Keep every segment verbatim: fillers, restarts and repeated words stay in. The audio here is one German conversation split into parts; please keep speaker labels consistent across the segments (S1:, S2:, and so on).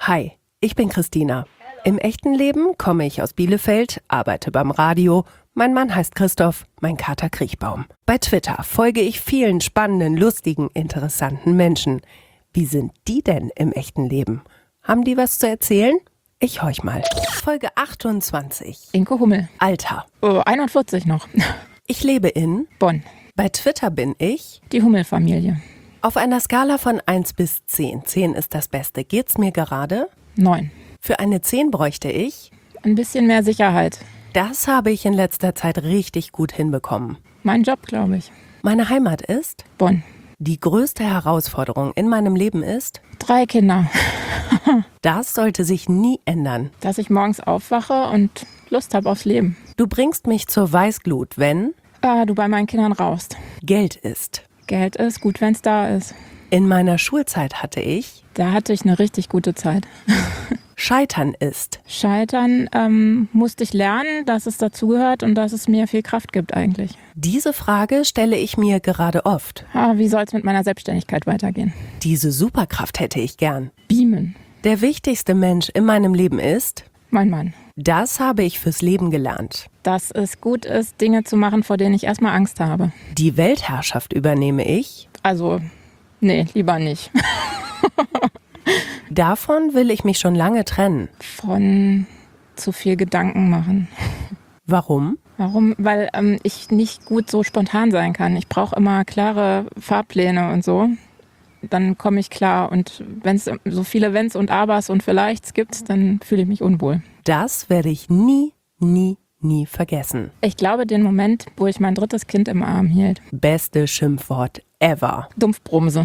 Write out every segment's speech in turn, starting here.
S1: Hi, ich bin Christina. Im echten Leben komme ich aus Bielefeld, arbeite beim Radio. Mein Mann heißt Christoph, mein Kater Kriechbaum. Bei Twitter folge ich vielen spannenden, lustigen, interessanten Menschen. Wie sind die denn im echten Leben? Haben die was zu erzählen? Ich horch mal. Folge achtundzwanzig.
S2: Inke Hummel.
S1: Alter.
S2: Oh, einundvierzig noch.
S1: Ich lebe in
S2: Bonn.
S1: Bei Twitter bin ich
S2: Die Hummel-Familie.
S1: auf einer Skala von eins bis zehn. zehn ist das Beste. Geht's mir gerade?
S2: Neun.
S1: Für eine zehn bräuchte ich.
S2: Ein bisschen mehr Sicherheit.
S1: Das habe ich in letzter Zeit richtig gut hinbekommen.
S2: Mein Job, glaube ich.
S1: Meine Heimat ist.
S2: Bonn.
S1: Die größte Herausforderung in meinem Leben ist.
S2: Drei Kinder.
S1: Das sollte sich nie ändern.
S2: Dass ich morgens aufwache und Lust habe aufs Leben.
S1: Du bringst mich zur Weißglut, wenn
S2: Ah, du bei meinen Kindern rauchst.
S1: Geld ist.
S2: Geld ist gut, wenn es da ist.
S1: In meiner Schulzeit hatte ich.
S2: Da hatte ich eine richtig gute Zeit.
S1: Scheitern ist.
S2: Scheitern ähm, musste ich lernen, dass es dazugehört und dass es mir viel Kraft gibt eigentlich.
S1: Diese Frage stelle ich mir gerade oft.
S2: Ah, wie soll es mit meiner Selbstständigkeit weitergehen?
S1: Diese Superkraft hätte ich gern.
S2: Beamen.
S1: Der wichtigste Mensch in meinem Leben ist.
S2: Mein Mann.
S1: Das habe ich fürs Leben gelernt.
S2: Dass es gut ist, Dinge zu machen, vor denen ich erstmal Angst habe.
S1: Die Weltherrschaft übernehme ich.
S2: Also, nee, lieber nicht.
S1: Davon will ich mich schon lange trennen.
S2: Von zu viel Gedanken machen.
S1: Warum?
S2: Warum? Weil ähm, ich nicht gut so spontan sein kann. Ich brauche immer klare Fahrpläne und so. Dann komme ich klar. Und wenn es so viele Wenns und Abers und Vielleichts gibt, dann fühle ich mich unwohl.
S1: Das werde ich nie, nie, nie vergessen.
S2: Ich glaube, den Moment, wo ich mein drittes Kind im Arm hielt.
S1: Beste Schimpfwort ever.
S2: Dumpfbrumse.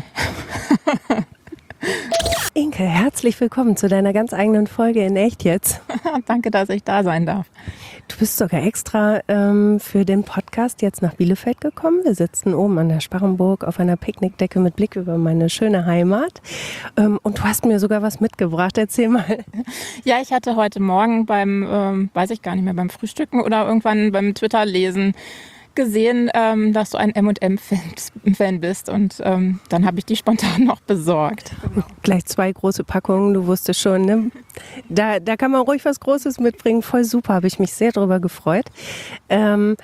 S1: Inke, herzlich willkommen zu deiner ganz eigenen Folge in Echt jetzt.
S2: Danke, dass ich da sein darf.
S1: Du bist sogar extra ähm, für den Podcast jetzt nach Bielefeld gekommen. Wir sitzen oben an der Sparrenburg auf einer Picknickdecke mit Blick über meine schöne Heimat. Ähm, und du hast mir sogar was mitgebracht. Erzähl mal.
S2: Ja, ich hatte heute Morgen beim, ähm, weiß ich gar nicht mehr, beim Frühstücken oder irgendwann beim Twitter-Lesen gesehen, ähm, dass du ein M und M-Fan bist. Und ähm, dann habe ich die spontan noch besorgt.
S1: Gleich zwei große Packungen, du wusstest schon, ne? Da, da kann man ruhig was Großes mitbringen. Voll super, habe ich mich sehr drüber gefreut. Ähm,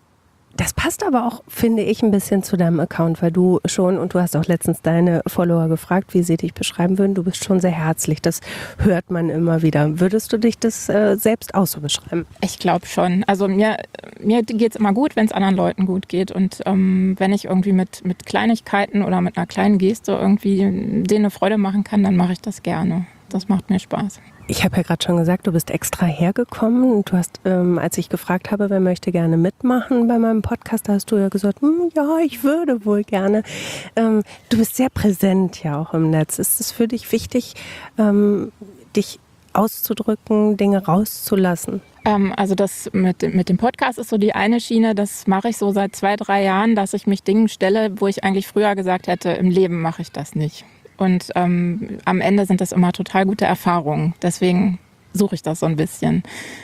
S1: das passt aber auch, finde ich, ein bisschen zu deinem Account, weil du schon, und du hast auch letztens deine Follower gefragt, wie sie dich beschreiben würden, du bist schon sehr herzlich, das hört man immer wieder. Würdest du dich das äh, selbst auch so beschreiben?
S2: Ich glaube schon. Also mir, mir geht es immer gut, wenn es anderen Leuten gut geht. Und ähm, wenn ich irgendwie mit, mit Kleinigkeiten oder mit einer kleinen Geste irgendwie denen eine Freude machen kann, dann mache ich das gerne. Das macht mir Spaß.
S1: Ich habe ja gerade schon gesagt, du bist extra hergekommen und du hast, ähm, als ich gefragt habe, wer möchte gerne mitmachen bei meinem Podcast, da hast du ja gesagt, hm, ja, ich würde wohl gerne. Ähm, du bist sehr präsent ja auch im Netz. Ist es für dich wichtig, ähm, dich auszudrücken, Dinge rauszulassen?
S2: Ähm, also das mit, mit dem Podcast ist so die eine Schiene, das mache ich so seit zwei, drei Jahren, dass ich mich Dingen stelle, wo ich eigentlich früher gesagt hätte, im Leben mache ich das nicht. Und ähm, am Ende sind das immer total gute Erfahrungen. Deswegen suche ich das so ein bisschen.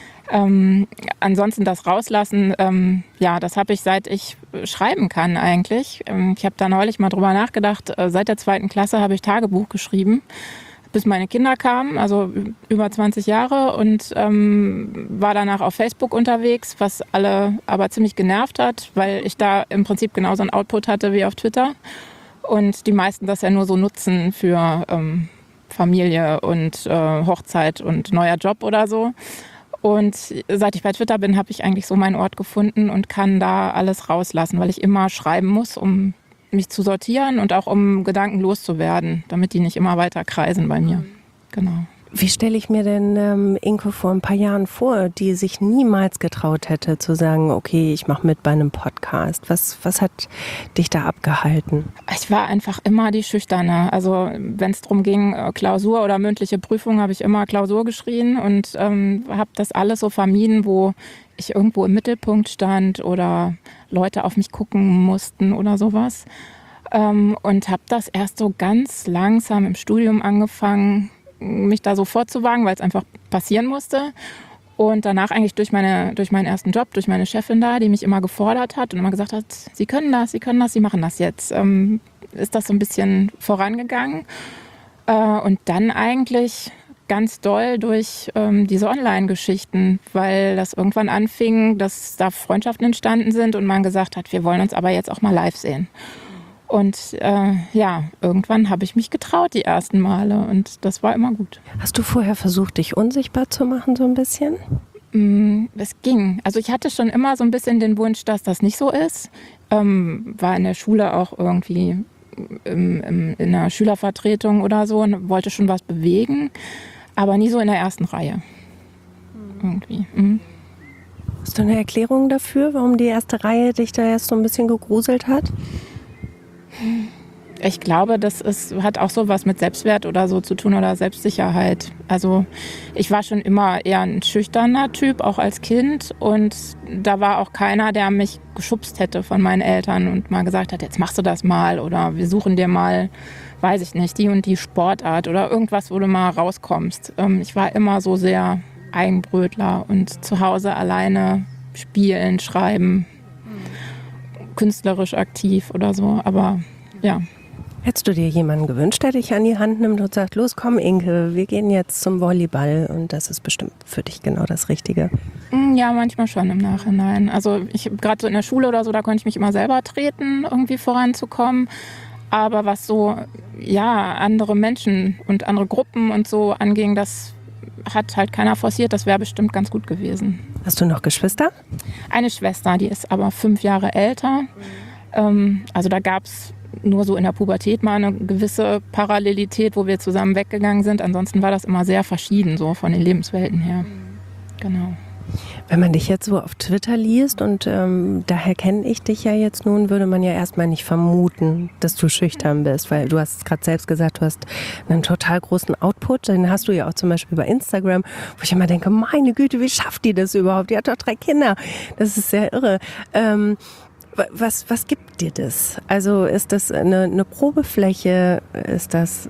S2: Ähm, ansonsten das Rauslassen, ähm, ja, das habe ich seit ich schreiben kann eigentlich. Ähm, ich habe da neulich mal drüber nachgedacht. Äh, seit der zweiten Klasse habe ich Tagebuch geschrieben, bis meine Kinder kamen, also über zwanzig Jahre. Und ähm, war danach auf Facebook unterwegs, was alle aber ziemlich genervt hat, weil ich da im Prinzip genauso einen Output hatte wie auf Twitter. Und die meisten das ja nur so nutzen für ähm, Familie und äh, Hochzeit und neuer Job oder so. Und seit ich bei Twitter bin, habe ich eigentlich so meinen Ort gefunden und kann da alles rauslassen, weil ich immer schreiben muss, um mich zu sortieren und auch um Gedanken loszuwerden, damit die nicht immer weiter kreisen bei mir. Genau.
S1: Wie stelle ich mir denn ähm, Inke vor ein paar Jahren vor, die sich niemals getraut hätte zu sagen, okay, ich mache mit bei einem Podcast. Was, was hat dich da abgehalten?
S2: Ich war einfach immer die Schüchterne. Also wenn es darum ging, Klausur oder mündliche Prüfung, habe ich immer Klausur geschrien und ähm, habe das alles so vermieden, wo ich irgendwo im Mittelpunkt stand oder Leute auf mich gucken mussten oder sowas. Ähm, und habe das erst so ganz langsam im Studium angefangen, mich da so vorzuwagen, weil es einfach passieren musste. Und danach eigentlich durch, meine, durch meinen ersten Job, durch meine Chefin da, die mich immer gefordert hat und immer gesagt hat, Sie können das, Sie können das, Sie machen das jetzt, ähm, ist das so ein bisschen vorangegangen. Äh, und dann eigentlich ganz doll durch ähm, diese Online-Geschichten, weil das irgendwann anfing, dass da Freundschaften entstanden sind und man gesagt hat, wir wollen uns aber jetzt auch mal live sehen. Und äh, ja, irgendwann habe ich mich getraut die ersten Male und das war immer gut.
S1: Hast du vorher versucht, dich unsichtbar zu machen so ein bisschen?
S2: Mm, es ging. Also ich hatte schon immer so ein bisschen den Wunsch, dass das nicht so ist. Ähm, war in der Schule auch irgendwie im, im, in einer Schülervertretung oder so und wollte schon was bewegen, aber nie so in der ersten Reihe. Irgendwie. Mhm.
S1: Hast du eine Erklärung dafür, warum die erste Reihe dich da erst so ein bisschen gegruselt hat?
S2: Ich glaube, das ist, hat auch so was mit Selbstwert oder so zu tun oder Selbstsicherheit. Also ich war schon immer eher ein schüchterner Typ, auch als Kind. Und da war auch keiner, der mich geschubst hätte von meinen Eltern und mal gesagt hat, jetzt machst du das mal oder wir suchen dir mal, weiß ich nicht, die und die Sportart oder irgendwas, wo du mal rauskommst. Ich war immer so sehr Eigenbrötler und zu Hause alleine spielen, schreiben, künstlerisch aktiv oder so. Aber ja.
S1: Hättest du dir jemanden gewünscht, der dich an die Hand nimmt und sagt, los komm Inke, wir gehen jetzt zum Volleyball und das ist bestimmt für dich genau das Richtige?
S2: Ja, manchmal schon im Nachhinein. Also ich gerade so in der Schule oder so, da konnte ich mich immer selber treten, irgendwie voranzukommen. Aber was so, ja, andere Menschen und andere Gruppen und so anging, das hat halt keiner forciert. Das wäre bestimmt ganz gut gewesen.
S1: Hast du noch Geschwister?
S2: Eine Schwester, die ist aber fünf Jahre älter. Mhm. Ähm, also da gab es nur so in der Pubertät mal eine gewisse Parallelität, wo wir zusammen weggegangen sind. Ansonsten war das immer sehr verschieden, so von den Lebenswelten her. Mhm. Genau.
S1: Wenn man dich jetzt so auf Twitter liest und ähm, daher kenne ich dich ja jetzt nun, würde man ja erstmal nicht vermuten, dass du schüchtern bist, weil du hast gerade selbst gesagt, du hast einen total großen Output, den hast du ja auch zum Beispiel bei Instagram, wo ich immer denke, meine Güte, wie schafft die das überhaupt? Die hat doch drei Kinder, das ist sehr irre. Ähm, was, was gibt dir das? Also ist das eine, eine Probefläche, ist das,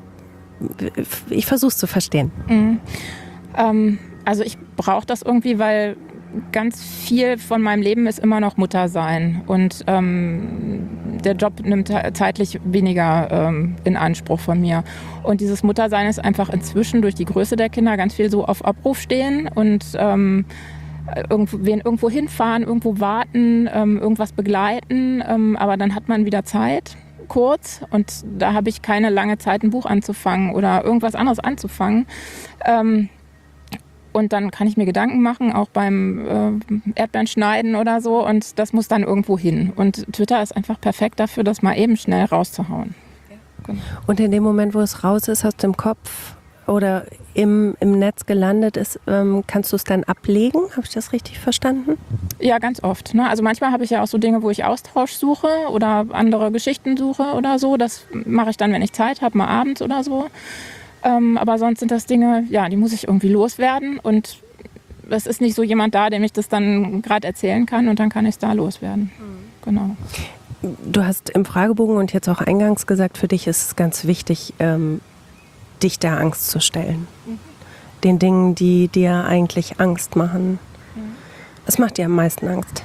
S1: ich versuche es zu verstehen.
S2: Mhm. Ähm, also ich brauche das irgendwie, weil ganz viel von meinem Leben ist immer noch Mutter sein und ähm, der Job nimmt zeitlich weniger ähm, in Anspruch von mir. Und dieses Muttersein ist einfach inzwischen durch die Größe der Kinder ganz viel so auf Abruf stehen und ähm, irgendwo, irgendwo hinfahren, irgendwo warten, ähm, irgendwas begleiten, ähm, aber dann hat man wieder Zeit, kurz, und da habe ich keine lange Zeit, ein Buch anzufangen oder irgendwas anderes anzufangen. Ähm, Und dann kann ich mir Gedanken machen, auch beim äh, Erdbeeren schneiden oder so. Und das muss dann irgendwo hin. Und Twitter ist einfach perfekt dafür, das mal eben schnell rauszuhauen.
S1: Ja. Genau. Und in dem Moment, wo es raus ist aus dem Kopf oder im, im Netz gelandet ist, ähm, kannst du es dann ablegen? Habe ich das richtig verstanden?
S2: Ja, ganz oft. Ne? Also manchmal habe ich ja auch so Dinge, wo ich Austausch suche oder andere Geschichten suche oder so. Das mache ich dann, wenn ich Zeit habe, mal abends oder so. Ähm, aber sonst sind das Dinge, ja, die muss ich irgendwie loswerden und es ist nicht so jemand da, dem ich das dann gerade erzählen kann und dann kann ich es da loswerden. Mhm. Genau.
S1: Du hast im Fragebogen und jetzt auch eingangs gesagt, für dich ist es ganz wichtig, ähm, dich der Angst zu stellen. Mhm. Den Dingen, die dir eigentlich Angst machen. Mhm. Was macht dir am meisten Angst?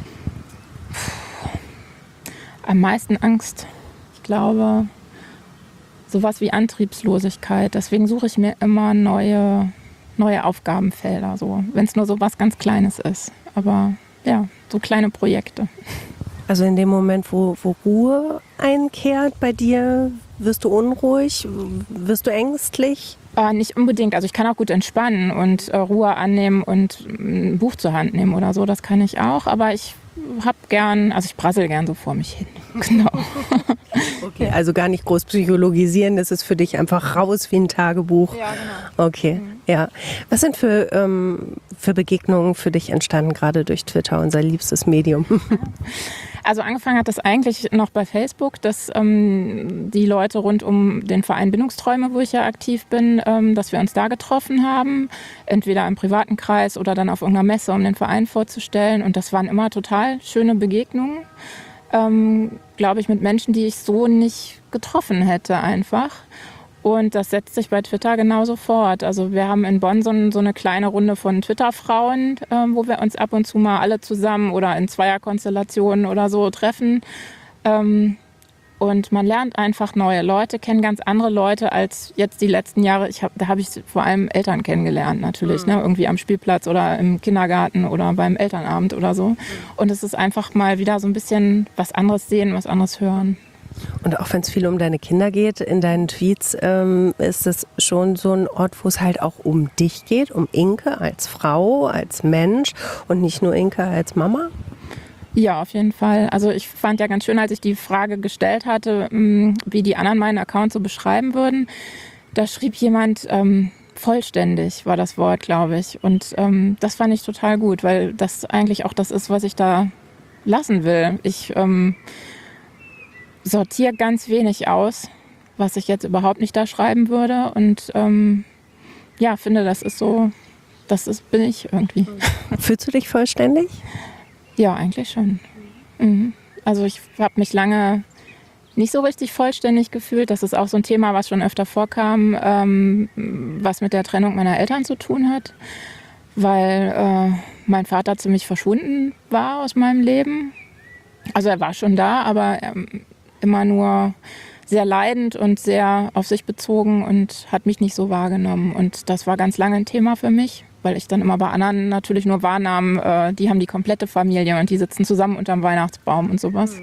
S2: Am meisten Angst, ich glaube, sowas wie Antriebslosigkeit. Deswegen suche ich mir immer neue, neue Aufgabenfelder, so, wenn es nur so was ganz Kleines ist. Aber ja, so kleine Projekte.
S1: Also in dem Moment, wo, wo Ruhe einkehrt bei dir, wirst du unruhig? Wirst du ängstlich?
S2: Äh, nicht unbedingt. Also ich kann auch gut entspannen und äh, Ruhe annehmen und ein Buch zur Hand nehmen oder so. Das kann ich auch. Aber ich hab gern, also ich brassel gern so vor mich hin. Genau.
S1: Okay, also gar nicht groß psychologisieren, das ist für dich einfach raus wie ein Tagebuch.
S2: Ja, genau.
S1: Okay,
S2: mhm.
S1: ja. Was sind für, ähm, für Begegnungen für dich entstanden, gerade durch Twitter, unser liebstes Medium?
S2: Also angefangen hat das eigentlich noch bei Facebook, dass ähm, die Leute rund um den Verein Bindungsträume, wo ich ja aktiv bin, ähm, dass wir uns da getroffen haben, entweder im privaten Kreis oder dann auf irgendeiner Messe, um den Verein vorzustellen. Und das waren immer total schöne Begegnungen, ähm, glaube ich, mit Menschen, die ich so nicht getroffen hätte einfach. Und das setzt sich bei Twitter genauso fort. Also wir haben in Bonn so, ein, so eine kleine Runde von Twitter-Frauen, äh, wo wir uns ab und zu mal alle zusammen oder in Zweierkonstellationen oder so treffen. Ähm, Und man lernt einfach neue Leute kennen, ganz andere Leute als jetzt die letzten Jahre. Ich hab, da habe ich vor allem Eltern kennengelernt natürlich, mhm. ne? Irgendwie am Spielplatz oder im Kindergarten oder beim Elternabend oder so. Mhm. Und es ist einfach mal wieder so ein bisschen was anderes sehen, was anderes hören.
S1: Und auch wenn es viel um deine Kinder geht, in deinen Tweets ähm, ist es schon so ein Ort, wo es halt auch um dich geht, um Inke als Frau, als Mensch und nicht nur Inke als Mama?
S2: Ja, auf jeden Fall. Also ich fand ja ganz schön, als ich die Frage gestellt hatte, wie die anderen meinen Account so beschreiben würden. Da schrieb jemand, ähm, vollständig war das Wort, glaube ich. Und ähm, das fand ich total gut, weil das eigentlich auch das ist, was ich da lassen will. Ich ähm, sortiere ganz wenig aus, was ich jetzt überhaupt nicht da schreiben würde. Und ähm, ja, finde, das ist so, das ist, bin ich irgendwie.
S1: Fühlst du dich vollständig?
S2: Ja, eigentlich schon. Mhm. Also ich habe mich lange nicht so richtig vollständig gefühlt. Das ist auch so ein Thema, was schon öfter vorkam, ähm, was mit der Trennung meiner Eltern zu tun hat, weil äh, mein Vater ziemlich verschwunden war aus meinem Leben. Also er war schon da, aber ähm, immer nur sehr leidend und sehr auf sich bezogen und hat mich nicht so wahrgenommen. Und das war ganz lange ein Thema für mich, weil ich dann immer bei anderen natürlich nur wahrnahm, äh, die haben die komplette Familie und die sitzen zusammen unterm Weihnachtsbaum und sowas. Mhm.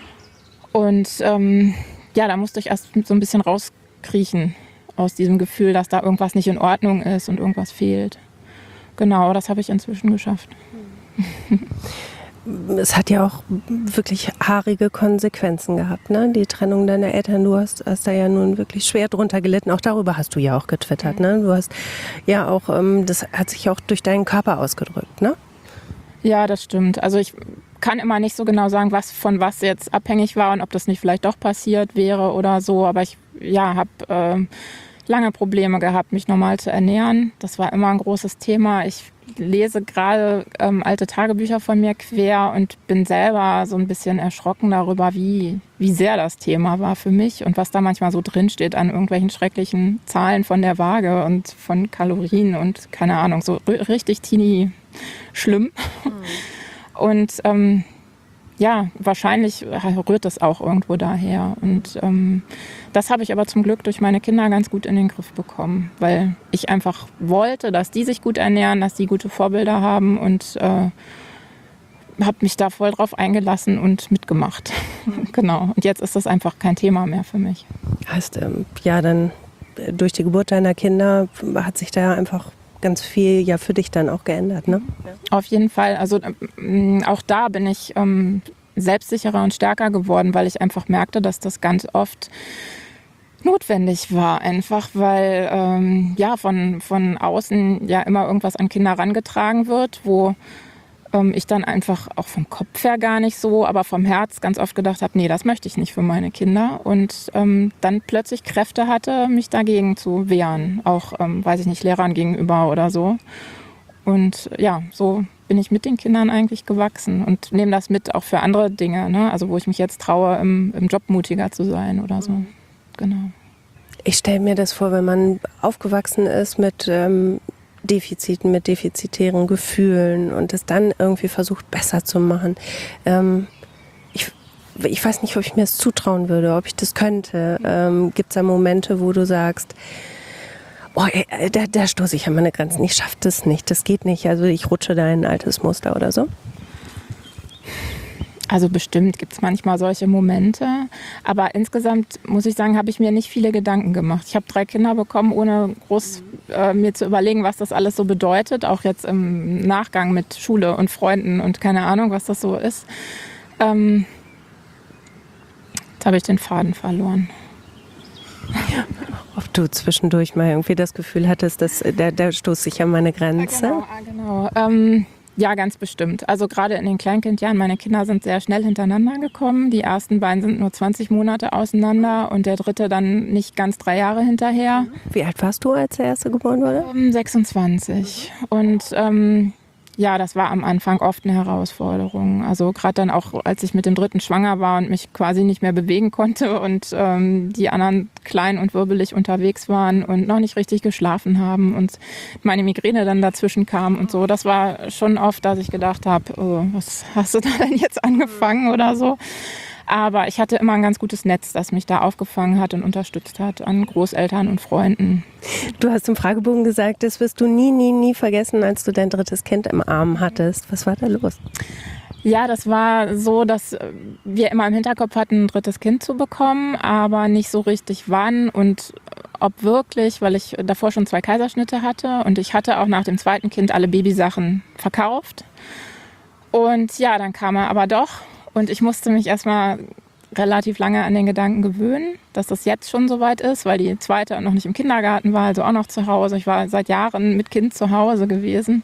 S2: Und ähm, ja, da musste ich erst so ein bisschen rauskriechen aus diesem Gefühl, dass da irgendwas nicht in Ordnung ist und irgendwas fehlt. Genau, das habe ich inzwischen geschafft.
S1: Mhm. Es hat ja auch wirklich haarige Konsequenzen gehabt, ne? Die Trennung deiner Eltern. Du hast, hast da ja nun wirklich schwer drunter gelitten. Auch darüber hast du ja auch getwittert, ne? Du hast ja auch, ähm, das hat sich auch durch deinen Körper ausgedrückt, ne?
S2: Ja, das stimmt. Also ich kann immer nicht so genau sagen, was von was jetzt abhängig war und ob das nicht vielleicht doch passiert wäre oder so. Aber ich ja, habe äh, lange Probleme gehabt, mich normal zu ernähren. Das war immer ein großes Thema. Ich lese gerade ähm, alte Tagebücher von mir quer und bin selber so ein bisschen erschrocken darüber, wie, wie sehr das Thema war für mich und was da manchmal so drinsteht an irgendwelchen schrecklichen Zahlen von der Waage und von Kalorien und keine Ahnung, so r- richtig teeny schlimm. Mhm. Und ähm, ja, wahrscheinlich rührt das auch irgendwo daher. Und ähm, das habe ich aber zum Glück durch meine Kinder ganz gut in den Griff bekommen, weil ich einfach wollte, dass die sich gut ernähren, dass die gute Vorbilder haben und äh, habe mich da voll drauf eingelassen und mitgemacht. Genau. Und jetzt ist das einfach kein Thema mehr für mich.
S1: Heißt, ähm, ja, dann durch die Geburt deiner Kinder hat sich da einfach ganz viel ja für dich dann auch geändert, ne?
S2: Auf jeden Fall. Also ähm, auch da bin ich ähm, selbstsicherer und stärker geworden, weil ich einfach merkte, dass das ganz oft notwendig war. Einfach weil ähm, ja von, von außen ja immer irgendwas an Kinder herangetragen wird, wo ähm, ich dann einfach auch vom Kopf her gar nicht so, aber vom Herz ganz oft gedacht habe, nee, das möchte ich nicht für meine Kinder. Und ähm, dann plötzlich Kräfte hatte, mich dagegen zu wehren. Auch, ähm, weiß ich nicht, Lehrern gegenüber oder so. Und ja, so bin ich mit den Kindern eigentlich gewachsen und nehme das mit auch für andere Dinge, ne? Also wo ich mich jetzt traue, im, im Job mutiger zu sein oder so. Genau.
S1: Ich stelle mir das vor, wenn man aufgewachsen ist mit ähm, Defiziten, mit defizitären Gefühlen und es dann irgendwie versucht, besser zu machen. Ähm, ich, ich weiß nicht, ob ich mir das zutrauen würde, ob ich das könnte. Ähm, gibt es da Momente, wo du sagst, oh, ey, da, da stoße ich an meine Grenzen, ich schaffe das nicht, das geht nicht, also ich rutsche da in ein altes Muster oder so?
S2: Also bestimmt gibt es manchmal solche Momente, aber insgesamt muss ich sagen, habe ich mir nicht viele Gedanken gemacht. Ich habe drei Kinder bekommen, ohne groß äh, mir zu überlegen, was das alles so bedeutet, auch jetzt im Nachgang mit Schule und Freunden und keine Ahnung, was das so ist. Ähm, jetzt habe ich den Faden verloren.
S1: Ja, ob du zwischendurch mal irgendwie das Gefühl hattest, dass da, da stoße ich an meine Grenze?
S2: Ja, genau, genau. Ähm, Ja, ganz bestimmt. Also gerade in den Kleinkindjahren, meine Kinder sind sehr schnell hintereinander gekommen. Die ersten beiden sind nur zwanzig Monate auseinander und der dritte dann nicht ganz drei Jahre hinterher.
S1: Wie alt warst du, als der erste geboren wurde?
S2: Ähm, sechsundzwanzig. Und ähm, ja, das war am Anfang oft eine Herausforderung. Also gerade dann auch, als ich mit dem dritten schwanger war und mich quasi nicht mehr bewegen konnte und ähm, die anderen klein und wirbelig unterwegs waren und noch nicht richtig geschlafen haben und meine Migräne dann dazwischen kam und so. Das war schon oft, dass ich gedacht habe, oh, was hast du da denn jetzt angefangen oder so. Aber ich hatte immer ein ganz gutes Netz, das mich da aufgefangen hat und unterstützt hat an Großeltern und Freunden.
S1: Du hast im Fragebogen gesagt, das wirst du nie, nie, nie vergessen, als du dein drittes Kind im Arm hattest. Was war da los?
S2: Ja, das war so, dass wir immer im Hinterkopf hatten, ein drittes Kind zu bekommen, aber nicht so richtig wann und ob wirklich, weil ich davor schon zwei Kaiserschnitte hatte und ich hatte auch nach dem zweiten Kind alle Babysachen verkauft. Und ja, dann kam er aber doch und ich musste mich erstmal relativ lange an den Gedanken gewöhnen, dass das jetzt schon soweit ist, weil die zweite noch nicht im Kindergarten war, also auch noch zu Hause. Ich war seit Jahren mit Kind zu Hause gewesen.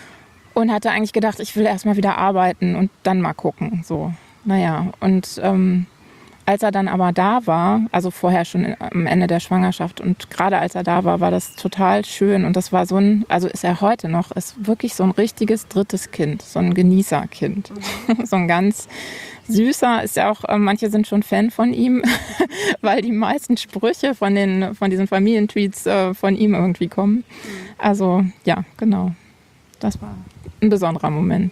S2: Und hatte eigentlich gedacht, ich will erstmal wieder arbeiten und dann mal gucken. So, naja, und ähm, als er dann aber da war, also vorher schon am Ende der Schwangerschaft und gerade als er da war, war das total schön. Und das war so ein, also ist er heute noch, ist wirklich so ein richtiges drittes Kind, so ein Genießerkind. Mhm. So ein ganz süßer, ist ja auch, äh, manche sind schon Fan von ihm, weil die meisten Sprüche von, den, von diesen Familientweets äh, von ihm irgendwie kommen. Mhm. Also ja, genau, das war ein besonderer Moment.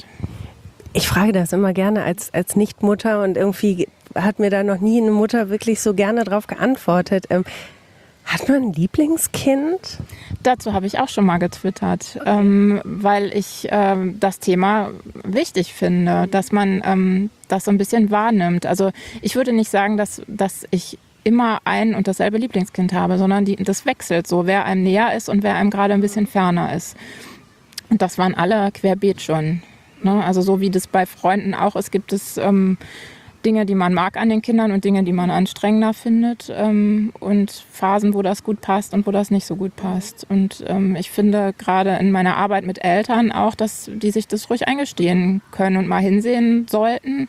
S1: Ich frage das immer gerne als, als Nichtmutter und irgendwie hat mir da noch nie eine Mutter wirklich so gerne drauf geantwortet. Ähm, hat man ein Lieblingskind?
S2: Dazu habe ich auch schon mal getwittert, okay. ähm, weil ich ähm, das Thema wichtig finde, dass man ähm, das so ein bisschen wahrnimmt. Also ich würde nicht sagen, dass, dass ich immer ein und dasselbe Lieblingskind habe, sondern die, das wechselt so, wer einem näher ist und wer einem gerade ein bisschen ferner ist. Und das waren alle querbeet schon. Ne? Also so wie das bei Freunden auch ist, gibt es ähm, Dinge, die man mag an den Kindern und Dinge, die man anstrengender findet. Ähm, und Phasen, wo das gut passt und wo das nicht so gut passt. Und ähm, ich finde gerade in meiner Arbeit mit Eltern auch, dass die sich das ruhig eingestehen können und mal hinsehen sollten.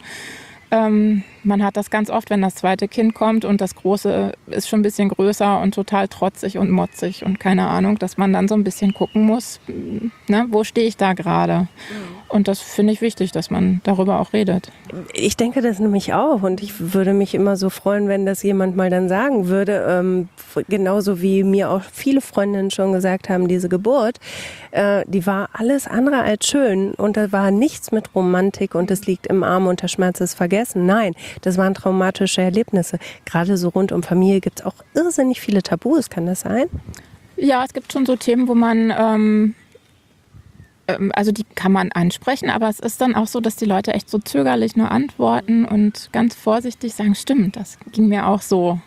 S2: Ähm, man hat das ganz oft, wenn das zweite Kind kommt und das große ist schon ein bisschen größer und total trotzig und motzig und keine Ahnung, dass man dann so ein bisschen gucken muss, ne, wo stehe ich da gerade? Mhm. Und das finde ich wichtig, dass man darüber auch redet.
S1: Ich denke das nämlich auch und ich würde mich immer so freuen, wenn das jemand mal dann sagen würde, ähm, genauso wie mir auch viele Freundinnen schon gesagt haben, diese Geburt, äh, die war alles andere als schön und da war nichts mit Romantik und es liegt im Arm und der Schmerz ist vergessen. Nein, das waren traumatische Erlebnisse. Gerade so rund um Familie gibt es auch irrsinnig viele Tabus, kann das sein?
S2: Ja, es gibt schon so Themen, wo man... Ähm Also die kann man ansprechen, aber es ist dann auch so, dass die Leute echt so zögerlich nur antworten und ganz vorsichtig sagen, stimmt, das ging mir auch so.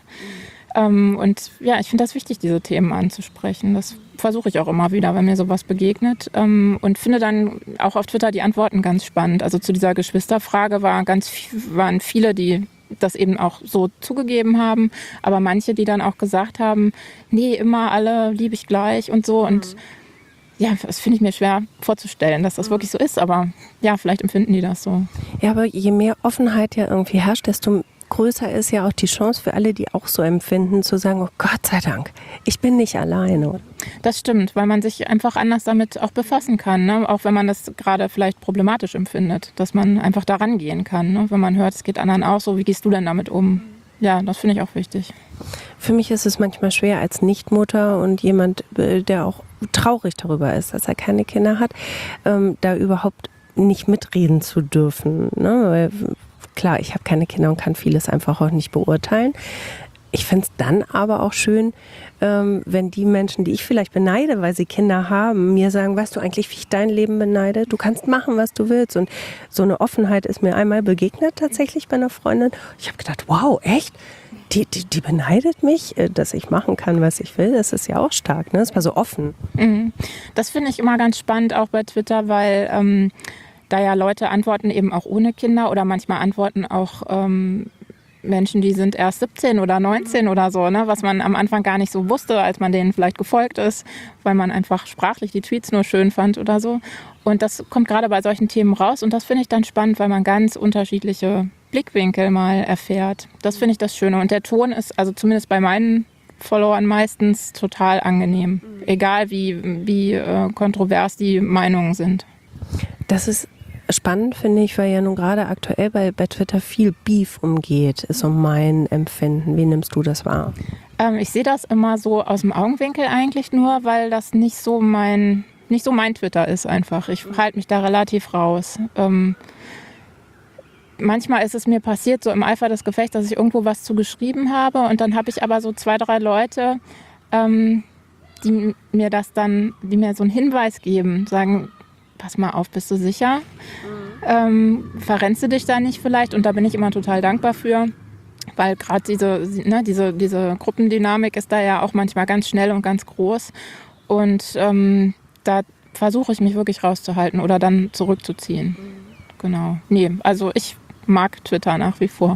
S2: Ähm, und ja, ich finde das wichtig, diese Themen anzusprechen. Das versuche ich auch immer wieder, wenn mir sowas begegnet. Ähm, und finde dann auch auf Twitter die Antworten ganz spannend. Also zu dieser Geschwisterfrage war ganz, waren viele, die das eben auch so zugegeben haben, aber manche, die dann auch gesagt haben, nee, immer alle liebe ich gleich und so und mhm. Ja, das finde ich mir schwer vorzustellen, dass das wirklich so ist, aber ja, vielleicht empfinden die das so.
S1: Ja, aber je mehr Offenheit ja irgendwie herrscht, desto größer ist ja auch die Chance für alle, die auch so empfinden, zu sagen, oh Gott sei Dank, ich bin nicht alleine.
S2: Das stimmt, weil man sich einfach anders damit auch befassen kann, ne? Auch wenn man das gerade vielleicht problematisch empfindet, dass man einfach da rangehen kann, ne? Wenn man hört, es geht anderen auch so, wie gehst du denn damit um? Ja, das finde ich auch wichtig.
S1: Für mich ist es manchmal schwer als Nichtmutter und jemand, der auch traurig darüber ist, dass er keine Kinder hat, ähm, da überhaupt nicht mitreden zu dürfen. Ne? Weil, klar, ich habe keine Kinder und kann vieles einfach auch nicht beurteilen. Ich finde es dann aber auch schön, ähm, wenn die Menschen, die ich vielleicht beneide, weil sie Kinder haben, mir sagen, weißt du eigentlich, wie ich dein Leben beneide? Du kannst machen, was du willst. Und so eine Offenheit ist mir einmal begegnet tatsächlich bei einer Freundin. Ich habe gedacht, wow, echt? Die, die, die beneidet mich, dass ich machen kann, was ich will. Das ist ja auch stark, ne? Das war so offen.
S2: Mhm. Das finde ich immer ganz spannend, auch bei Twitter, weil ähm, da ja Leute antworten eben auch ohne Kinder oder manchmal antworten auch ähm, Menschen, die sind erst siebzehn oder neunzehn oder so, ne? Was man am Anfang gar nicht so wusste, als man denen vielleicht gefolgt ist, weil man einfach sprachlich die Tweets nur schön fand oder so. Und das kommt gerade bei solchen Themen raus und das finde ich dann spannend, weil man ganz unterschiedliche Blickwinkel mal erfährt. Das finde ich das Schöne. Und der Ton ist, also zumindest bei meinen Followern meistens, total angenehm. Egal wie, wie äh, kontrovers die Meinungen sind.
S1: Das ist spannend, finde ich, weil ja nun gerade aktuell bei, bei Twitter viel Beef umgeht, ist so mein Empfinden. Wie nimmst du das wahr?
S2: Ähm, ich sehe das immer so aus dem Augenwinkel eigentlich nur, weil das nicht so mein, nicht so mein Twitter ist einfach. Ich halte mich da relativ raus. Ähm, manchmal ist es mir passiert, so im Eifer des Gefechts, dass ich irgendwo was zu geschrieben habe und dann habe ich aber so zwei, drei Leute, ähm, die mir das dann, die mir so einen Hinweis geben, sagen, pass mal auf, bist du sicher? Mhm. Ähm, verrennst du dich da nicht vielleicht? Und da bin ich immer total dankbar für, weil gerade diese, ne, diese, diese Gruppendynamik ist da ja auch manchmal ganz schnell und ganz groß und ähm, da versuche ich mich wirklich rauszuhalten oder dann zurückzuziehen. Mhm. Genau. Nee, also ich mag Twitter nach wie vor.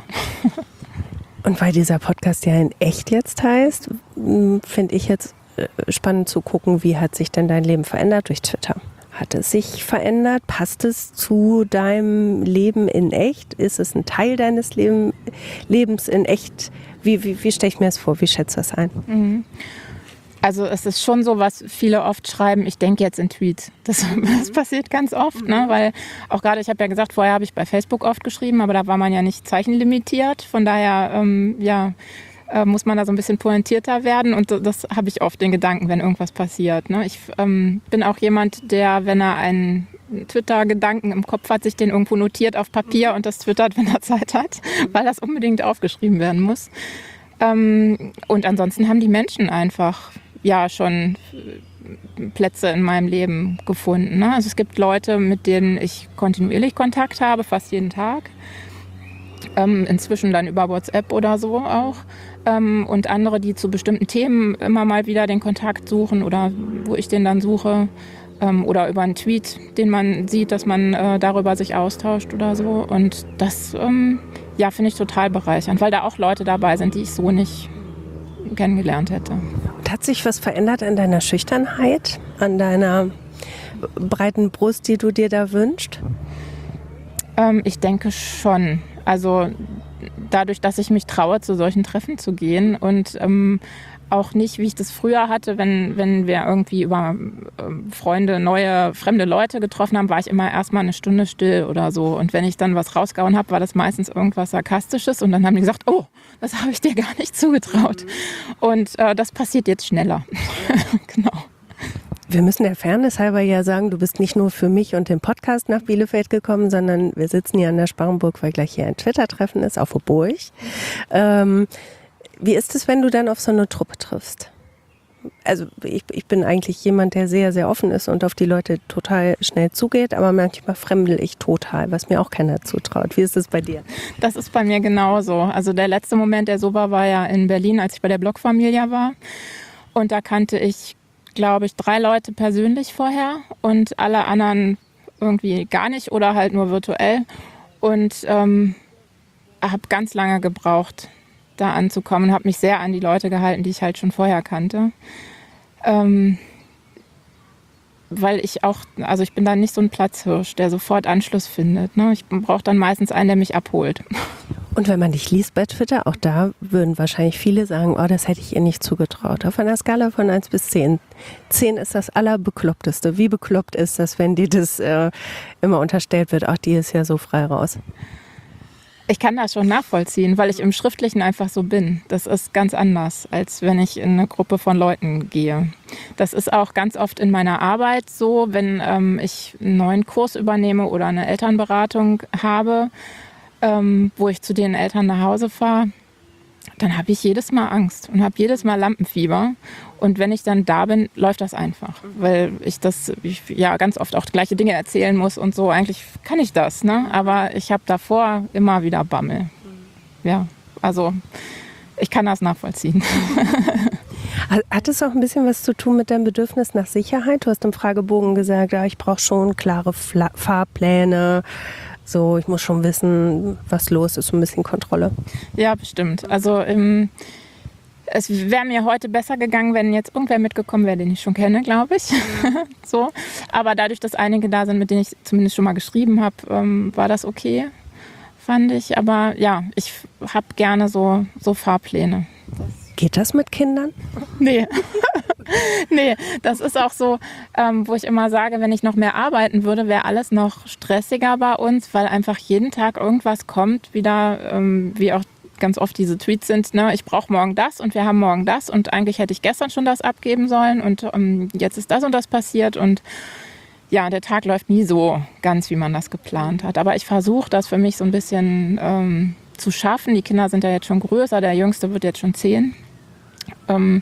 S1: Und weil dieser Podcast ja in echt jetzt heißt, finde ich jetzt spannend zu gucken, wie hat sich denn dein Leben verändert durch Twitter? Hat es sich verändert? Passt es zu deinem Leben in echt? Ist es ein Teil deines Leben, Lebens in echt? Wie, wie, wie stelle ich mir das vor? Wie schätzt du das ein?
S2: Mhm. Also es ist schon so, was viele oft schreiben, ich denke jetzt in Tweets. Das, das passiert ganz oft, ne? Weil auch gerade, ich habe ja gesagt, vorher habe ich bei Facebook oft geschrieben, aber da war man ja nicht zeichenlimitiert. Von daher, ähm, ja, äh, muss man da so ein bisschen pointierter werden und das habe ich oft den Gedanken, wenn irgendwas passiert. Ne? Ich ähm, bin auch jemand, der, wenn er einen Twitter-Gedanken im Kopf hat, sich den irgendwo notiert auf Papier und das twittert, wenn er Zeit hat, weil das unbedingt aufgeschrieben werden muss. Ähm, und ansonsten haben die Menschen einfach ja schon Plätze in meinem Leben gefunden. Ne? Also es gibt Leute, mit denen ich kontinuierlich Kontakt habe, fast jeden Tag. Ähm, inzwischen dann über WhatsApp oder so auch. Ähm, und andere, die zu bestimmten Themen immer mal wieder den Kontakt suchen oder wo ich den dann suche. Ähm, oder über einen Tweet, den man sieht, dass man äh, darüber sich austauscht oder so. Und das ähm, ja, finde ich total bereichernd, weil da auch Leute dabei sind, die ich so nicht kennengelernt hätte.
S1: Und hat sich was verändert an deiner Schüchternheit, an deiner breiten Brust, die du dir da wünschst?
S2: Ähm, ich denke schon. Also dadurch, dass ich mich traue, zu solchen Treffen zu gehen und ähm, auch nicht, wie ich das früher hatte, wenn, wenn wir irgendwie über ähm, Freunde, neue, fremde Leute getroffen haben, war ich immer erstmal eine Stunde still oder so. Und wenn ich dann was rausgehauen habe, war das meistens irgendwas Sarkastisches und dann haben die gesagt, oh, das habe ich dir gar nicht zugetraut. Mhm. Und äh, das passiert jetzt schneller. Genau.
S1: Wir müssen der Fairness halber ja sagen, du bist nicht nur für mich und den Podcast nach Bielefeld gekommen, sondern wir sitzen hier an der Sparrenburg, weil gleich hier ein Twitter-Treffen ist, auf der Burg. Ähm, wie ist es, wenn du dann auf so eine Truppe triffst? Also ich, ich bin eigentlich jemand, der sehr, sehr offen ist und auf die Leute total schnell zugeht, aber manchmal fremdel ich total, was mir auch keiner zutraut. Wie ist es bei dir?
S2: Das ist bei mir genauso. Also der letzte Moment, der so war, war ja in Berlin, als ich bei der Blog-Familia war. Und da kannte ich, glaube ich, drei Leute persönlich vorher und alle anderen irgendwie gar nicht oder halt nur virtuell. Und ähm, habe ganz lange gebraucht, da anzukommen, habe mich sehr an die Leute gehalten, die ich halt schon vorher kannte. Ähm, weil ich auch, also ich bin dann nicht so ein Platzhirsch, der sofort Anschluss findet. Ne? Ich brauche dann meistens einen, der mich abholt.
S1: Und wenn man dich liest bei Twitter, auch da würden wahrscheinlich viele sagen, oh, das hätte ich ihr nicht zugetraut. Auf einer Skala von eins bis zehn. zehn ist das Allerbekloppteste. Wie bekloppt ist das, wenn dir das äh, immer unterstellt wird, ach, die ist ja so frei raus?
S2: Ich kann das schon nachvollziehen, weil ich im Schriftlichen einfach so bin. Das ist ganz anders, als wenn ich in eine Gruppe von Leuten gehe. Das ist auch ganz oft in meiner Arbeit so, wenn ähm, ich einen neuen Kurs übernehme oder eine Elternberatung habe, ähm, wo ich zu den Eltern nach Hause fahre, dann habe ich jedes Mal Angst und habe jedes Mal Lampenfieber. Und wenn ich dann da bin, läuft das einfach, weil ich das ich, ja ganz oft auch gleiche Dinge erzählen muss und so. Eigentlich kann ich das, ne? Aber ich habe davor immer wieder Bammel. Ja, also ich kann das nachvollziehen.
S1: Hat es auch ein bisschen was zu tun mit deinem Bedürfnis nach Sicherheit? Du hast im Fragebogen gesagt, ja, ich brauche schon klare Fla- Fahrpläne. So, ich muss schon wissen, was los ist, so ein bisschen Kontrolle.
S2: Ja, bestimmt. Also ähm, es wäre mir heute besser gegangen, wenn jetzt irgendwer mitgekommen wäre, den ich schon kenne, glaube ich. So. Aber dadurch, dass einige da sind, mit denen ich zumindest schon mal geschrieben habe, ähm, war das okay, fand ich. Aber ja, ich habe gerne so, so Fahrpläne. Das
S1: Geht das mit Kindern?
S2: Nee. Nee, das ist auch so, ähm, wo ich immer sage, wenn ich noch mehr arbeiten würde, wäre alles noch stressiger bei uns, weil einfach jeden Tag irgendwas kommt, wieder, ähm, wie auch ganz oft diese Tweets sind, ne, ich brauche morgen das und wir haben morgen das und eigentlich hätte ich gestern schon das abgeben sollen und ähm, jetzt ist das und das passiert und ja, der Tag läuft nie so ganz, wie man das geplant hat. Aber ich versuche das für mich so ein bisschen ähm, zu schaffen. Die Kinder sind ja jetzt schon größer, der Jüngste wird jetzt schon zehn. Ähm,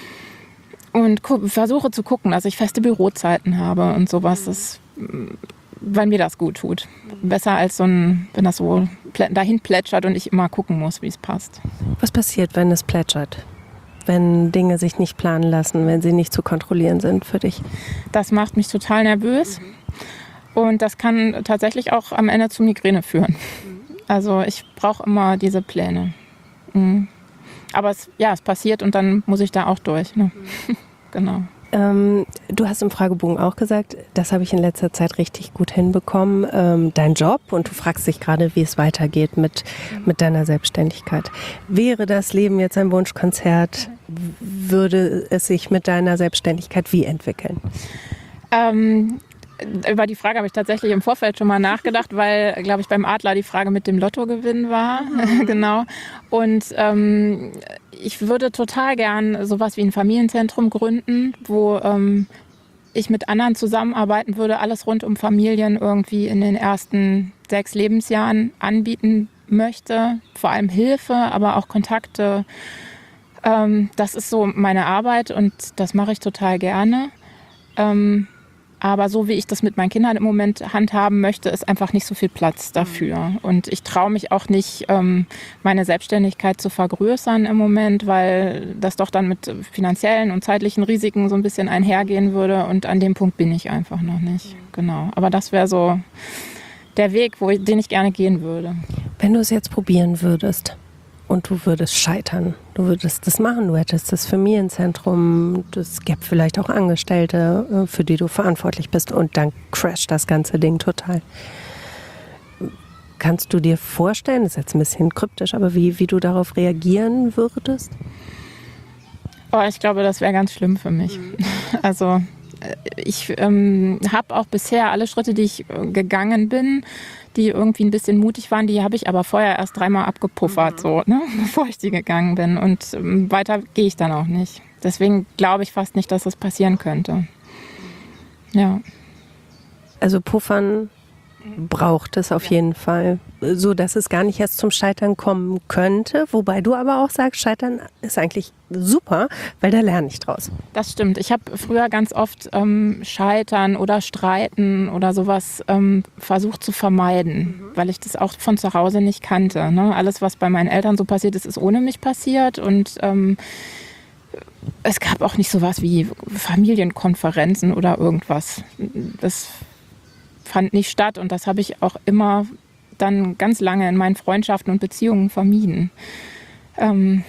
S2: und gu- versuche zu gucken, dass ich feste Bürozeiten habe und sowas, das, weil mir das gut tut. Besser als so ein, wenn das so plä- dahin plätschert und ich immer gucken muss, wie es passt.
S1: Was passiert, wenn es plätschert? Wenn Dinge sich nicht planen lassen, wenn sie nicht zu kontrollieren sind für dich?
S2: Das macht mich total nervös und das kann tatsächlich auch am Ende zu Migräne führen. Also ich brauche immer diese Pläne. Mhm. Aber es, ja, es passiert und dann muss ich da auch durch. Ne? Genau.
S1: Ähm, du hast im Fragebogen auch gesagt, das habe ich in letzter Zeit richtig gut hinbekommen, ähm, dein Job, und du fragst dich gerade, wie es weitergeht mit, mit deiner Selbstständigkeit. Wäre das Leben jetzt ein Wunschkonzert, würde es sich mit deiner Selbstständigkeit wie entwickeln?
S2: Ähm, über die Frage habe ich tatsächlich im Vorfeld schon mal nachgedacht, weil, glaube ich, beim Adler die Frage mit dem Lottogewinn war. Genau. Und ähm, ich würde total gern sowas wie ein Familienzentrum gründen, wo ähm, ich mit anderen zusammenarbeiten würde, alles rund um Familien irgendwie in den ersten sechs Lebensjahren anbieten möchte. Vor allem Hilfe, aber auch Kontakte. Ähm, das ist so meine Arbeit und das mache ich total gerne. Ähm, Aber so wie ich das mit meinen Kindern im Moment handhaben möchte, ist einfach nicht so viel Platz dafür. Und ich traue mich auch nicht, meine Selbstständigkeit zu vergrößern im Moment, weil das doch dann mit finanziellen und zeitlichen Risiken so ein bisschen einhergehen würde. Und an dem Punkt bin ich einfach noch nicht. Genau. Aber das wäre so der Weg, wo ich, den ich gerne gehen würde.
S1: Wenn du es jetzt probieren würdest und du würdest scheitern, du würdest das machen, du hättest das Familienzentrum, es gäbe vielleicht auch Angestellte, für die du verantwortlich bist, und dann crasht das ganze Ding total. Kannst du dir vorstellen, das ist jetzt ein bisschen kryptisch, aber wie, wie du darauf reagieren würdest?
S2: Oh, ich glaube, das wäre ganz schlimm für mich. Mhm. Also ich ähm, habe auch bisher alle Schritte, die ich äh, gegangen bin, die irgendwie ein bisschen mutig waren, die habe ich aber vorher erst dreimal abgepuffert, mhm. so, ne, bevor ich die gegangen bin. Und ähm, weiter gehe ich dann auch nicht. Deswegen glaube ich fast nicht, dass das passieren könnte. Ja.
S1: Also puffern braucht es auf jeden Fall, so dass es gar nicht erst zum Scheitern kommen könnte. Wobei du aber auch sagst, Scheitern ist eigentlich super, weil da lerne ich draus.
S2: Das stimmt. Ich habe früher ganz oft ähm, Scheitern oder Streiten oder sowas ähm, versucht zu vermeiden, mhm. weil ich das auch von zu Hause nicht kannte. Ne? Alles, was bei meinen Eltern so passiert ist, ist ohne mich passiert, und ähm, es gab auch nicht sowas wie Familienkonferenzen oder irgendwas. Das fand nicht statt, und das habe ich auch immer dann ganz lange in meinen Freundschaften und Beziehungen vermieden. Ähm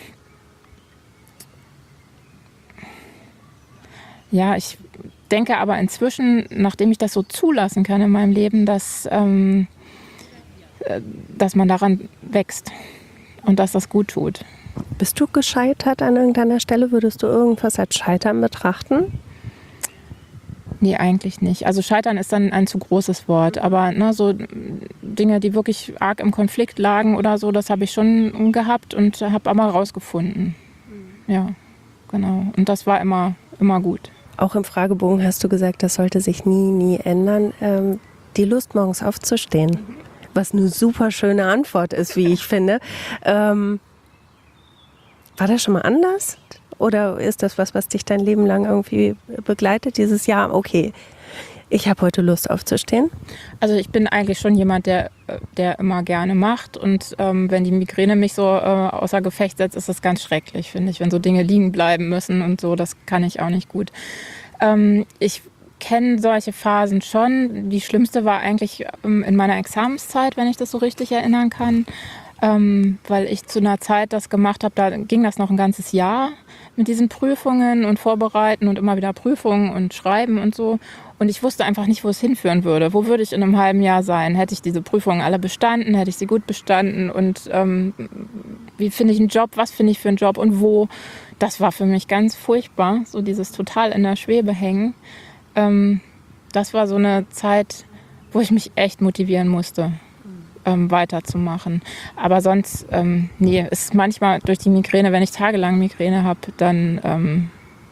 S2: ja, ich denke aber inzwischen, nachdem ich das so zulassen kann in meinem Leben, dass, ähm, dass man daran wächst und dass das gut tut.
S1: Bist du gescheitert an irgendeiner Stelle? Würdest du irgendwas als Scheitern betrachten?
S2: Nee, eigentlich nicht. Also Scheitern ist dann ein zu großes Wort. Aber ne, so Dinge, die wirklich arg im Konflikt lagen oder so, das habe ich schon gehabt und habe aber rausgefunden. Ja, genau. Und das war immer, immer gut.
S1: Auch im Fragebogen hast du gesagt, das sollte sich nie, nie ändern. Ähm, die Lust, morgens aufzustehen. Was eine super schöne Antwort ist, wie ich finde. Ähm, war das schon mal anders? Oder ist das was, was dich dein Leben lang irgendwie begleitet? Dieses Jahr, okay, ich habe heute Lust aufzustehen?
S2: Also ich bin eigentlich schon jemand, der, der immer gerne macht. Und ähm, wenn die Migräne mich so äh, außer Gefecht setzt, ist das ganz schrecklich, finde ich. Wenn so Dinge liegen bleiben müssen und so, das kann ich auch nicht gut. Ähm, ich kenne solche Phasen schon. Die schlimmste war eigentlich ähm, in meiner Examenszeit, wenn ich das so richtig erinnern kann. Ähm, weil ich zu einer Zeit das gemacht habe, da ging das noch ein ganzes Jahr mit diesen Prüfungen und Vorbereiten und immer wieder Prüfungen und Schreiben und so. Und ich wusste einfach nicht, wo es hinführen würde. Wo würde ich in einem halben Jahr sein? Hätte ich diese Prüfungen alle bestanden? Hätte ich sie gut bestanden? Und ähm, wie finde ich einen Job? Was finde ich für einen Job? Und wo? Das war für mich ganz furchtbar, so dieses total in der Schwebe hängen. Ähm, das war so eine Zeit, wo ich mich echt motivieren musste, Ähm, weiterzumachen. Aber sonst, ähm, nee, ist manchmal durch die Migräne, wenn ich tagelang Migräne habe, dann ähm,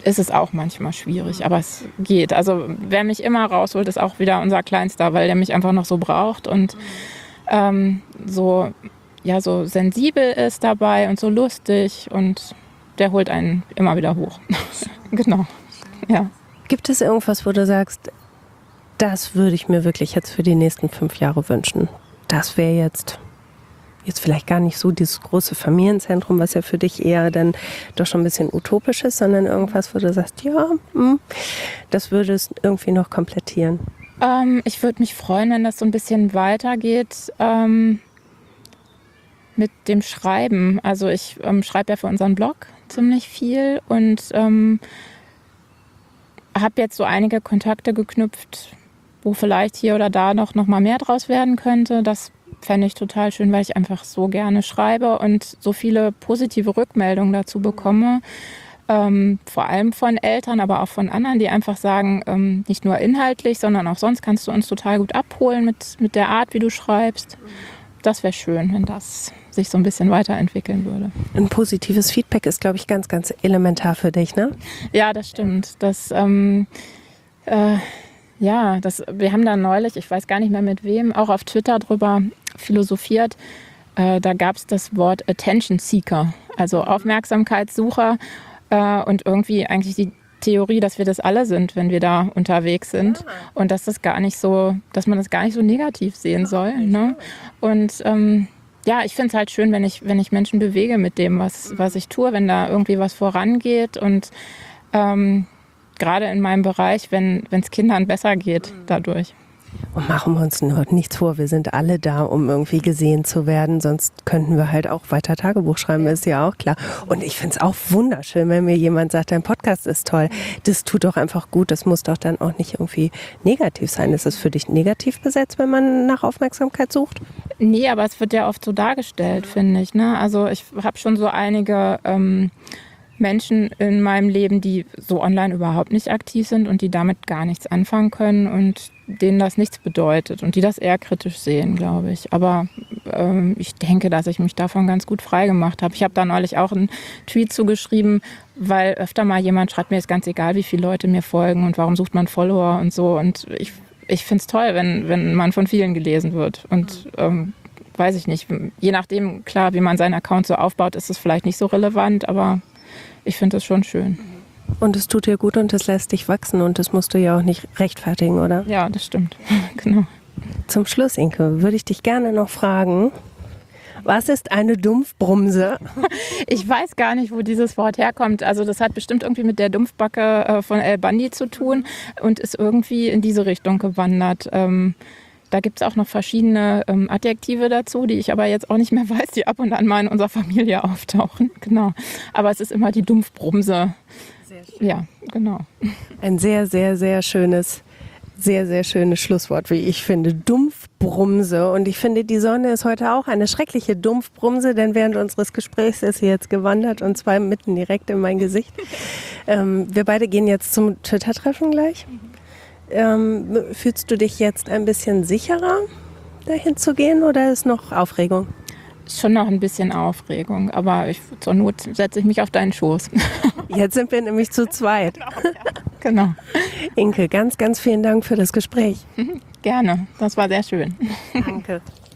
S2: ist es auch manchmal schwierig, aber es geht. Also wer mich immer rausholt, ist auch wieder unser Kleinster, weil der mich einfach noch so braucht und ähm, so, ja, so sensibel ist dabei und so lustig und der holt einen immer wieder hoch. Genau, ja.
S1: Gibt es irgendwas, wo du sagst, das würde ich mir wirklich jetzt für die nächsten fünf Jahre wünschen? Das wäre jetzt... Jetzt vielleicht gar nicht so dieses große Familienzentrum, was ja für dich eher dann doch schon ein bisschen utopisch ist, sondern irgendwas, wo du sagst, ja, mh, das würde es irgendwie noch komplettieren.
S2: Ähm, ich würde mich freuen, wenn das so ein bisschen weitergeht ähm, mit dem Schreiben. Also ich ähm, schreibe ja für unseren Blog ziemlich viel und ähm, habe jetzt so einige Kontakte geknüpft, wo vielleicht hier oder da noch, noch mal mehr draus werden könnte. Das fände ich total schön, weil ich einfach so gerne schreibe und so viele positive Rückmeldungen dazu bekomme. Ähm, vor allem von Eltern, aber auch von anderen, die einfach sagen, ähm, nicht nur inhaltlich, sondern auch sonst kannst du uns total gut abholen mit, mit der Art, wie du schreibst. Das wäre schön, wenn das sich so ein bisschen weiterentwickeln würde.
S1: Ein positives Feedback ist, glaube ich, ganz, ganz elementar für dich, ne?
S2: Ja, das stimmt. Das, ähm, äh, ja, das, wir haben da neulich, ich weiß gar nicht mehr mit wem, auch auf Twitter drüber philosophiert. Äh, da gab es das Wort Attention Seeker, also Aufmerksamkeitssucher äh, und irgendwie eigentlich die Theorie, dass wir das alle sind, wenn wir da unterwegs sind und dass das gar nicht so, dass man das gar nicht so negativ sehen soll. Ne? Und ähm, ja, ich finde es halt schön, wenn ich, wenn ich Menschen bewege mit dem, was, was ich tue, wenn da irgendwie was vorangeht und ähm, gerade in meinem Bereich, wenn es Kindern besser geht dadurch.
S1: Und machen wir uns nur nichts vor, wir sind alle da, um irgendwie gesehen zu werden, sonst könnten wir halt auch weiter Tagebuch schreiben, ist ja auch klar. Und ich finde es auch wunderschön, wenn mir jemand sagt, dein Podcast ist toll. Das tut doch einfach gut, das muss doch dann auch nicht irgendwie negativ sein. Ist es für dich negativ besetzt, wenn man nach Aufmerksamkeit sucht?
S2: Nee, aber es wird ja oft so dargestellt, finde ich. Ne? Also ich habe schon so einige... Ähm, Menschen in meinem Leben, die so online überhaupt nicht aktiv sind und die damit gar nichts anfangen können und denen das nichts bedeutet und die das eher kritisch sehen, glaube ich. Aber ähm, ich denke, dass ich mich davon ganz gut frei gemacht habe. Ich habe da neulich auch einen Tweet zugeschrieben, weil öfter mal jemand schreibt, mir ist ganz egal, wie viele Leute mir folgen und warum sucht man Follower und so. Und ich, ich finde es toll, wenn, wenn man von vielen gelesen wird. Und ähm, weiß ich nicht, je nachdem, klar, wie man seinen Account so aufbaut, ist es vielleicht nicht so relevant, aber ich finde das schon schön.
S1: Und es tut dir gut und es lässt dich wachsen und das musst du ja auch nicht rechtfertigen, oder?
S2: Ja, das stimmt. Genau.
S1: Zum Schluss, Inke, würde ich dich gerne noch fragen, was ist eine Dumpfbrumse?
S2: Ich weiß gar nicht, wo dieses Wort herkommt. Also das hat bestimmt irgendwie mit der Dumpfbacke von Al Bundy zu tun und ist irgendwie in diese Richtung gewandert. Ähm, Da gibt es auch noch verschiedene ähm, Adjektive dazu, die ich aber jetzt auch nicht mehr weiß, die ab und an mal in unserer Familie auftauchen. Genau. Aber es ist immer die Dumpfbrumse. Sehr schön. Ja, genau.
S1: Ein sehr, sehr, sehr schönes, sehr, sehr schönes Schlusswort, wie ich finde. Dumpfbrumse. Und ich finde, die Sonne ist heute auch eine schreckliche Dumpfbrumse, denn während unseres Gesprächs ist sie jetzt gewandert und zwar mitten direkt in mein Gesicht. Ähm, wir beide gehen jetzt zum Twitter-Treffen gleich. Ähm, fühlst du dich jetzt ein bisschen sicherer, dahin zu gehen oder ist noch Aufregung?
S2: Schon noch ein bisschen Aufregung, aber ich, zur Not setze ich mich auf deinen Schoß.
S1: Jetzt sind wir nämlich zu zweit.
S2: Genau, ja. Genau.
S1: Inke, ganz, ganz vielen Dank für das Gespräch.
S2: Gerne, das war sehr schön.
S1: Danke.